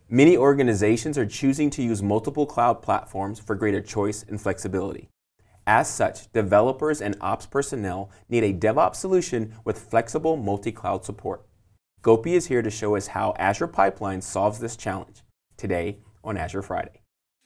Many organizations are choosing to use multiple cloud platforms for greater choice and flexibility. As such, developers and ops personnel need a DevOps solution with flexible multi-cloud support. Gopi is here to show us how Azure Pipelines solves this challenge today on Azure Friday.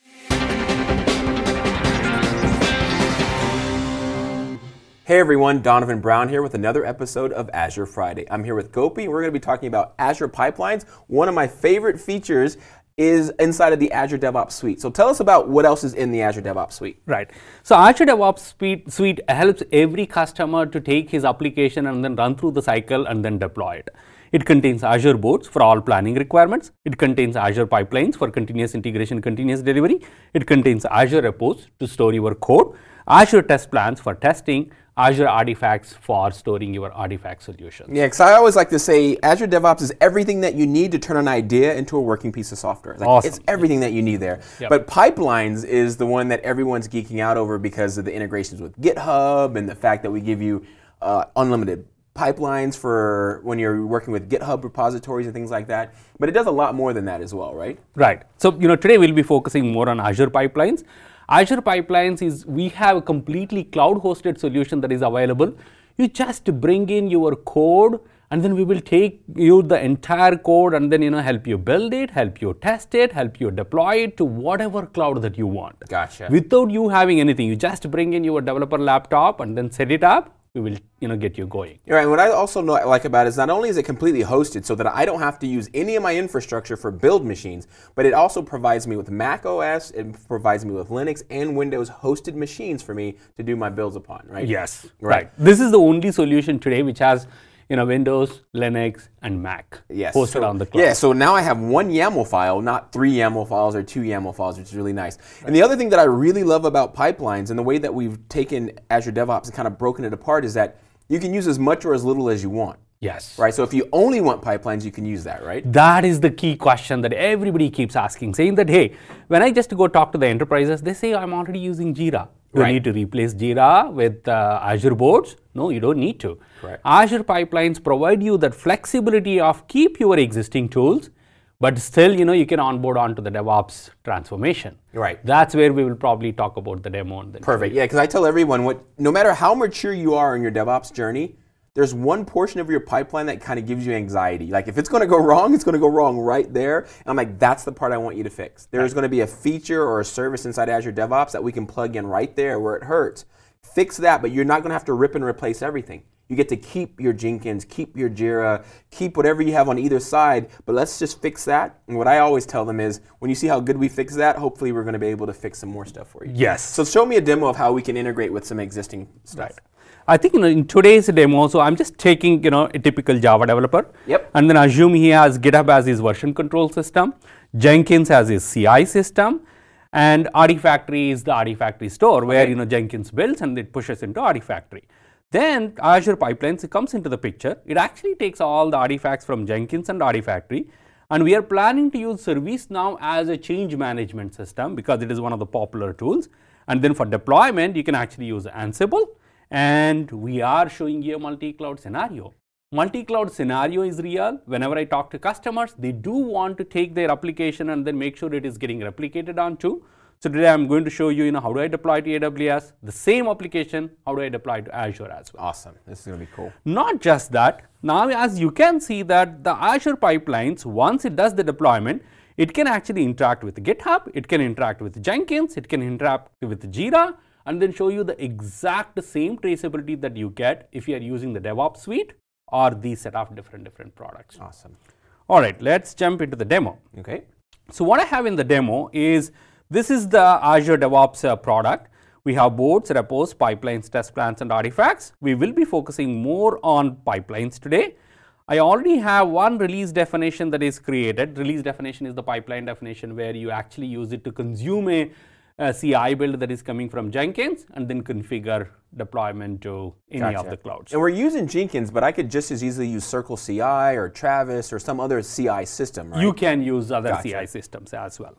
Hey everyone, Donovan Brown here with another episode of Azure Friday. I'm here with Gopi. We're going to be talking about Azure Pipelines. One of my favorite features is inside of the Azure DevOps Suite. So tell us about what else is in the Azure DevOps Suite. Right. So Azure DevOps Suite helps every customer to take his application and then run through the cycle and then deploy it. It contains Azure Boards for all planning requirements. It contains Azure Pipelines for continuous integration, continuous delivery. It contains Azure Repos to store your code, Azure Test Plans for testing, Azure Artifacts for storing your artifact solutions. Yeah, because I always like to say Azure DevOps is everything that you need to turn an idea into a working piece of software. Awesome. It's everything that you need there. Yep. But Pipelines is the one that everyone's geeking out over because of the integrations with GitHub and the fact that we give you unlimited pipelines for when you're working with GitHub repositories and things like that. But it does a lot more than that as well, right? Right. So, today we'll be focusing more on Azure Pipelines. Azure Pipelines is, we have a completely cloud-hosted solution that is available. You just bring in your code and then we will take you the entire code and then, help you build it, help you test it, help you deploy it to whatever cloud that you want. Gotcha. Without you having anything, you just bring in your developer laptop and then set it up. We will, get you going. Right. And what I also like about it is not only is it completely hosted so that I don't have to use any of my infrastructure for build machines, but it also provides me with Mac OS, it provides me with Linux and Windows hosted machines for me to do my builds upon, right? Yes. Right. This is the only solution today which has Windows, Linux, and Mac hosted on the cloud. Yeah, so now I have one YAML file, not 3 YAML files or 2 YAML files, which is really nice. Right. And the other thing that I really love about pipelines and the way that we've taken Azure DevOps and kind of broken it apart is that you can use as much or as little as you want. Yes. Right, so if you only want pipelines, you can use that, right? That is the key question that everybody keeps asking, saying that, hey, when I just go talk to the enterprises, they say I'm already using Jira. Do I need to replace Jira with Azure Boards? No, you don't need to. Correct. Azure Pipelines provide you that flexibility of keep your existing tools, but still, you can onboard onto the DevOps transformation. Right. That's where we will probably talk about the demo. And Perfect. Yeah, because I tell everyone, no matter how mature you are in your DevOps journey, there's one portion of your pipeline that kind of gives you anxiety. Like if it's going to go wrong, it's going to go wrong right there. And I'm like, that's the part I want you to fix. There's going to be a feature or a service inside Azure DevOps that we can plug in right there where it hurts. Fix that, but you're not going to have to rip and replace everything. You get to keep your Jenkins, keep your Jira, keep whatever you have on either side, but let's just fix that. And what I always tell them is, when you see how good we fix that, hopefully we're going to be able to fix some more stuff for you. Yes. So show me a demo of how we can integrate with some existing stuff. Right. I think in today's demo, so I'm just taking a typical Java developer, and then assume he has GitHub as his version control system, Jenkins as his CI system, and Artifactory is the Artifactory store where Jenkins builds and it pushes into Artifactory. Then Azure Pipelines comes into the picture. It actually takes all the artifacts from Jenkins and Artifactory, and we are planning to use ServiceNow as a change management system because it is one of the popular tools. And then for deployment, you can actually use Ansible. And we are showing you a multi-cloud scenario. Multi-cloud scenario is real. Whenever I talk to customers, they do want to take their application and then make sure it is getting replicated onto. So today I'm going to show you, how do I deploy to AWS, the same application, how do I deploy to Azure as well. Awesome. This is going to be cool. Not just that, now as you can see that the Azure Pipelines, once it does the deployment, it can actually interact with GitHub, it can interact with Jenkins, it can interact with Jira, and then show you the exact same traceability that you get if you are using the DevOps suite or these set of different products. Awesome. All right, let's jump into the demo. Okay. So what I have in the demo is, this is the Azure DevOps product. We have boards, repos, pipelines, test plans, and artifacts. We will be focusing more on pipelines today. I already have one release definition that is created. Release definition is the pipeline definition where you actually use it to consume a CI build that is coming from Jenkins and then configure deployment to any of the clouds. And we're using Jenkins, but I could just as easily use Circle CI or Travis or some other CI system, right? You can use other CI systems as well.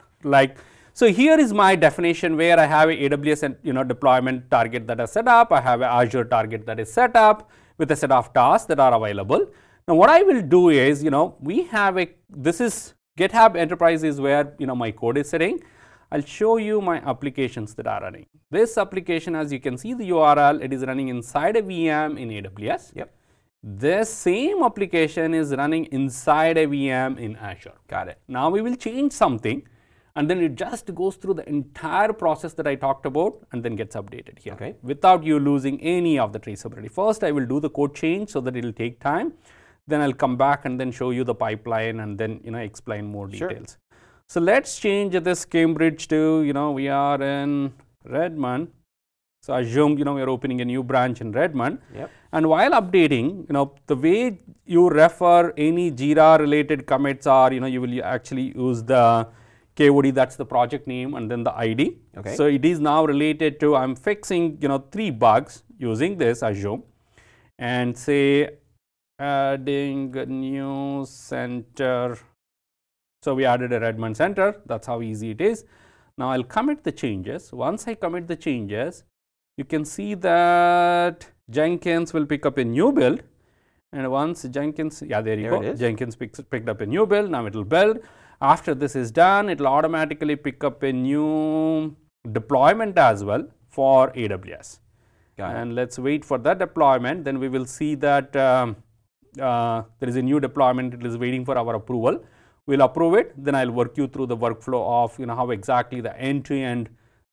So here is my definition where I have a AWS and deployment target that is set up. I have an Azure target that is set up with a set of tasks that are available. Now what I will do is, we have this is GitHub Enterprise is where my code is sitting. I'll show you my applications that are running. This application, as you can see the URL, it is running inside a VM in AWS. Yep. This same application is running inside a VM in Azure. Got it. Now we will change something, and then it just goes through the entire process that I talked about and then gets updated here. Okay. Without you losing any of the traceability. First, I will do the code change so that it will take time. Then I'll come back and then show you the pipeline and then explain more details. Sure. So let's change this Cambridge to, we are in Redmond. So assume, we are opening a new branch in Redmond. Yep. And while updating, the way you refer any Jira related commits are, you will actually use the KOD, that's the project name, and then the ID. Okay. So it is now related to, I'm fixing, 3 bugs using this assume, and say adding a new center. So we added a Redmond center. That's how easy it is. Now I'll commit the changes. Once I commit the changes, you can see that Jenkins will pick up a new build. And once Jenkins, there you go. Jenkins picked up a new build. Now it will build. After this is done, it will automatically pick up a new deployment as well for AWS. And let's wait for that deployment. Then we will see that there is a new deployment. It is waiting for our approval. We'll approve it. Then I'll work you through the workflow of how exactly the end-to-end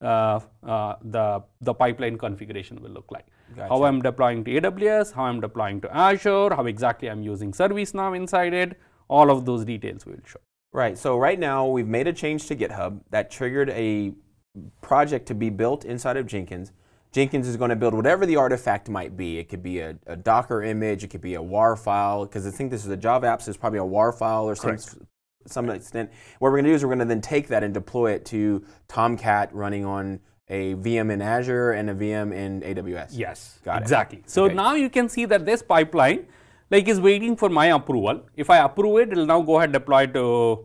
the pipeline configuration will look like. Gotcha. How I'm deploying to AWS, how I'm deploying to Azure, how exactly I'm using ServiceNow inside it. All of those details we will show. Right. So right now we've made a change to GitHub that triggered a project to be built inside of Jenkins. Jenkins is going to build whatever the artifact might be. It could be a Docker image. It could be a WAR file, because I think this is a Java app, so it's probably a WAR file or some extent. What we're going to do is we're going to then take that and deploy it to Tomcat running on a VM in Azure and a VM in AWS. Yes, got exactly. So now you can see that this pipeline is waiting for my approval. If I approve it, it will now go ahead and deploy to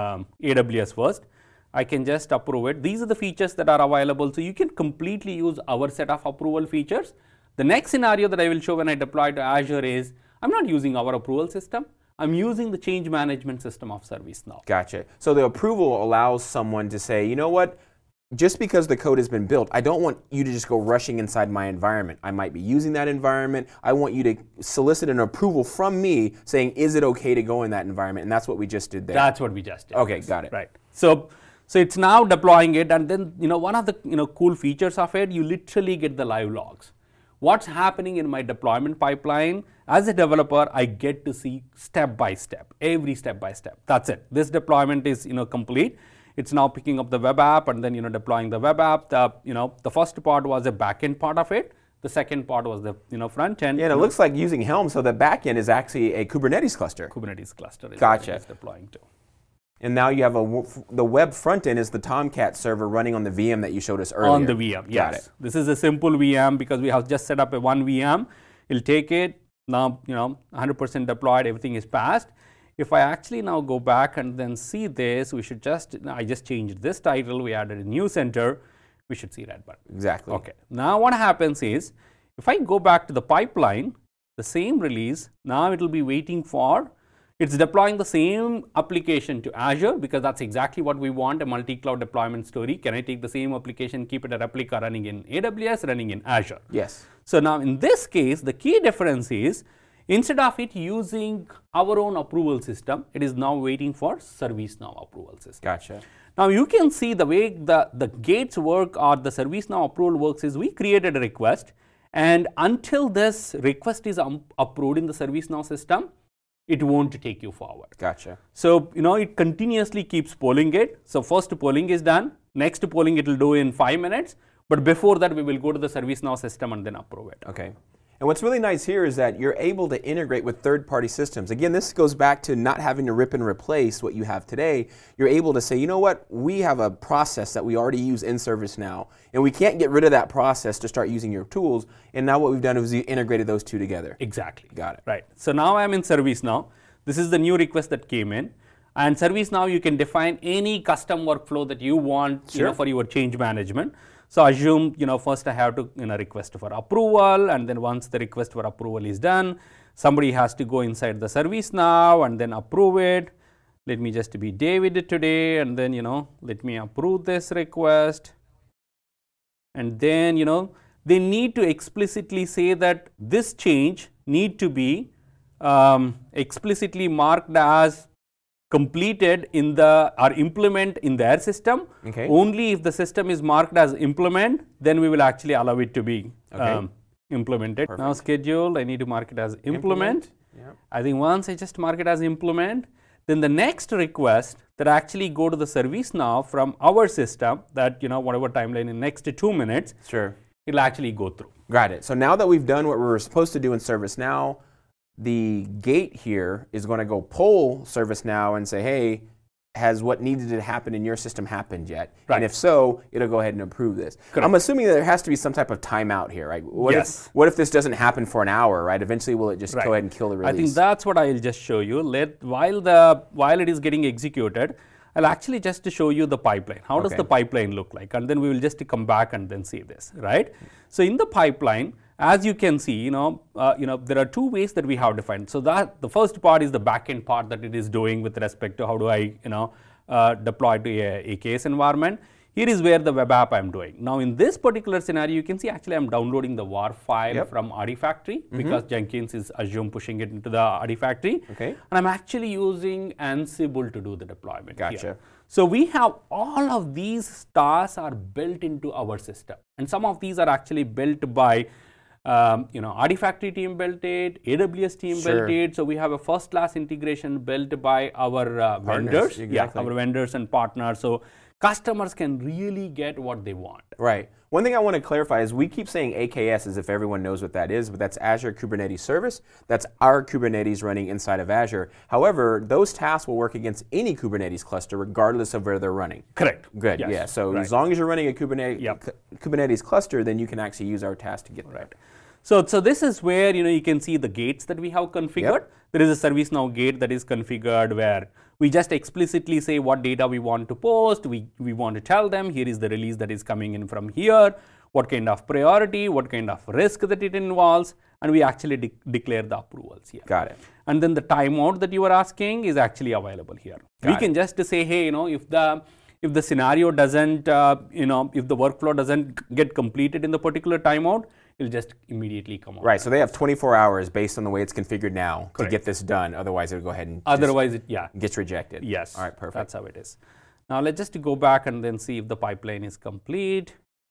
AWS first. I can just approve it. These are the features that are available. So you can completely use our set of approval features. The next scenario that I will show when I deploy to Azure is I'm not using our approval system. I'm using the change management system of ServiceNow. Gotcha. So the approval allows someone to say, you know what, just because the code has been built, I don't want you to just go rushing inside my environment. I might be using that environment. I want you to solicit an approval from me saying, is it okay to go in that environment? And that's what we just did there. That's what we just did. Okay, got it. Right. So it's now deploying it, and then one of the cool features of it, you literally get the live logs. What's happening in my deployment pipeline? As a developer, I get to see step by step, every step by step. That's it. This deployment is complete. It's now picking up the web app and then deploying the web app. The first part was a backend part of it. The second part was the front end. Yeah, and it looks like using Helm, so the backend is actually a Kubernetes cluster. Kubernetes cluster is gotcha. what it's deploying to. And now you have the web front end is the Tomcat server running on the VM that you showed us earlier. On the VM, yes. Got it. This is a simple VM because we have just set up a one VM. It'll take it, now 100% deployed, everything is passed. If I actually now go back and then see this, I just changed this title, we added a new center, we should see that button. Exactly. Okay. Now what happens is, if I go back to the pipeline, the same release, now it will be waiting for, it's deploying the same application to Azure because that's exactly what we want, a multi-cloud deployment story. Can I take the same application, keep it a replica running in AWS, running in Azure? Yes. So now in this case, the key difference is, instead of it using our own approval system, it is now waiting for ServiceNow approval system. Gotcha. Now you can see the way the gates work or the ServiceNow approval works is we created a request, and until this request is approved in the ServiceNow system, it won't take you forward. Gotcha. So, it continuously keeps polling it. So, first polling is done. Next polling it will do in 5 minutes. But before that, we will go to the ServiceNow system and then approve it. Okay. And what's really nice here is that you're able to integrate with third-party systems. Again, this goes back to not having to rip and replace what you have today. You're able to say, you know what, we have a process that we already use in ServiceNow, and we can't get rid of that process to start using your tools. And now what we've done is we integrated those two together. Exactly. Got it. Right. So now I'm in ServiceNow. This is the new request that came in. And ServiceNow, you can define any custom workflow that you want for your change management. So assume, first I have to request for approval, and then once the request for approval is done, somebody has to go inside the ServiceNow and then approve it. let me just be David today, and then, let me approve this request. And then, they need to explicitly say that this change need to be explicitly marked as completed in or implement in their system. Okay. Only if the system is marked as implement, then we will actually allow it to be implemented. Perfect. Now scheduled, I need to mark it as implement. Yep. I think once I just mark it as implement, then the next request that actually go to the ServiceNow from our system, that whatever timeline in next 2 minutes, sure, it'll actually go through. Got it. So now that we've done what we were supposed to do in ServiceNow, the gate here is going to go pull ServiceNow and say, hey, has what needed to happen in your system happened yet? Right. And if so, it'll go ahead and approve this. Correct. I'm assuming that there has to be some type of timeout here, right? Yes. What if this doesn't happen for an hour, right? Eventually, will it just go ahead and kill the release? I think that's what I'll just show you. While it is getting executed, I'll actually just show you the pipeline. How does the pipeline look like? And then we will just come back and then see this, right? So in the pipeline, as you can see, there are two ways that we have defined. So that the first part is the backend part that it is doing with respect to how do I, deploy to a AKS environment. Here is where the web app I'm doing. Now in this particular scenario, you can see actually I'm downloading the WAR file from Artifactory because Jenkins is assume pushing it into the Artifactory. Okay. And I'm actually using Ansible to do the deployment. Gotcha. Here. So we have all of these stars are built into our system, and some of these are actually built by Artifactory team built it, AWS team built it. So we have a first-class integration built by our vendors, our vendors and partners. So customers can really get what they want. Right. One thing I want to clarify is we keep saying AKS as if everyone knows what that is, but that's Azure Kubernetes Service. That's our Kubernetes running inside of Azure. However, those tasks will work against any Kubernetes cluster regardless of where they're running. Correct. Good. Yes. Yeah. So as long as you're running a Kubernetes cluster, then you can actually use our task to get there. So this is where you can see the gates that we have configured. There is a ServiceNow gate that is configured where we just explicitly say what data we want to post. We want to tell them here is the release that is coming in from here, what kind of priority, what kind of risk that it involves, and we actually declare the approvals here. Got it. And then the timeout that you are asking is actually available here. We can just say, hey, if the scenario doesn't, if the workflow doesn't get completed in the particular timeout, it'll just immediately come out. Right, so they have 24 hours based on the way it's configured now to get this done. Otherwise, it'll go ahead and gets rejected. Yes. All right, perfect. That's how it is. Now, let's just go back and then see if the pipeline is complete.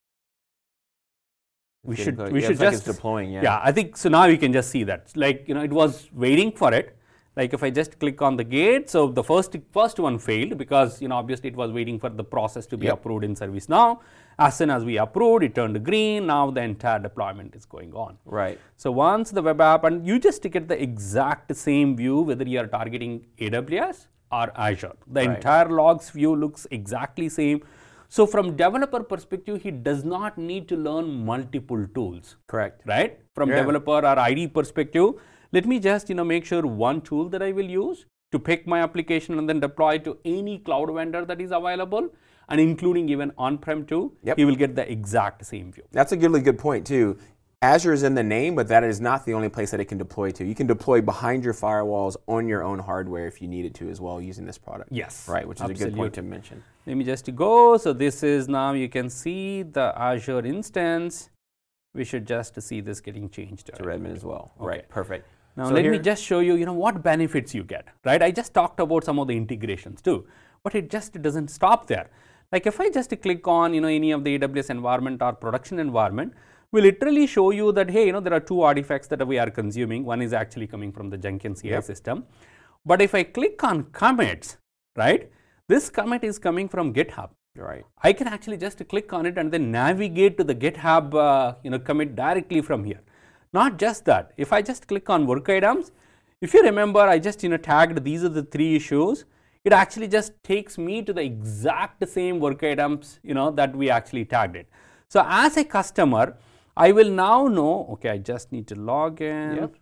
We should just like it's deploying. Yeah, I think so. Now you can just see that. Like it was waiting for it. Like if I just click on the gate, so the first one failed because obviously it was waiting for the process to be approved in ServiceNow. As soon as we approved, it turned green. Now the entire deployment is going on. Right. So once the web app, and you just get the exact same view whether you are targeting AWS or Azure. The entire logs view looks exactly same. So from developer perspective, he does not need to learn multiple tools. Correct. Right? From developer or ID perspective, let me just make sure one tool that I will use to pick my application and then deploy to any cloud vendor that is available, and including even on-prem too, he will get the exact same view. That's a really good point too. Azure is in the name, but that is not the only place that it can deploy to. You can deploy behind your firewalls on your own hardware if you needed to as well using this product. Yes. Right, which is a good point to mention. Let me just go. So this is now you can see the Azure instance. We should just see this getting changed to Redmond as well. Okay. Right, perfect. Now let me just show you, what benefits you get, right? I just talked about some of the integrations too, but it just doesn't stop there. Like if I just click on, any of the AWS environment or production environment, we literally show you that, hey, there are two artifacts that we are consuming. One is actually coming from the Jenkins CI system. But if I click on commits, right, this commit is coming from GitHub. Right. I can actually just click on it and then navigate to the GitHub, commit directly from here. Not just that, if I just click on work items, if you remember, I just tagged these are the 3 issues. It actually just takes me to the exact same work items, that we actually tagged it. So as a customer, I will now know, okay, I just need to log in. Yep.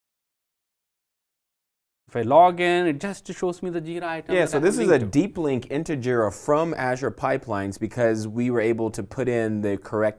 If I log in, it just shows me the Jira item. Yeah, so this is a deep link into Jira from Azure Pipelines because we were able to put in the correct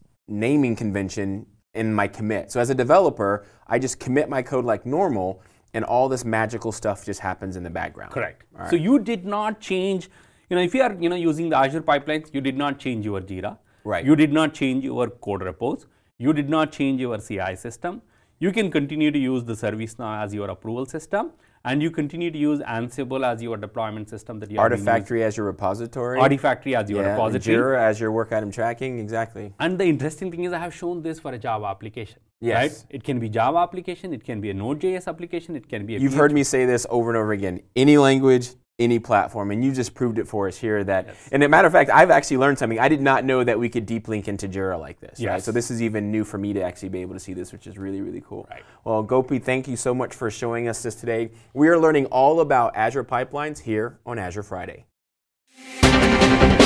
naming convention in my commit. So as a developer, I just commit my code like normal, and all this magical stuff just happens in the background. Correct. All right. So you did not change, if you are using the Azure pipelines, you did not change your Jira. Right. You did not change your code repos. You did not change your CI system. You can continue to use the ServiceNow as your approval system, and you continue to use Ansible as your deployment system that you are Artifactory as your repository. Artifactory as your repository. Jira as your work item tracking, exactly. And the interesting thing is I have shown this for a Java application. Yes. Right? It can be Java application, it can be a Node.js application, it can be a You've heard me say this over and over again. Any language, any platform, and you just proved it for us here that, and as a matter of fact, I've actually learned something. I did not know that we could deep link into Jira like this, right? So this is even new for me to actually be able to see this, which is really, really cool. Right. Well, Gopi, thank you so much for showing us this today. We are learning all about Azure pipelines here on Azure Friday.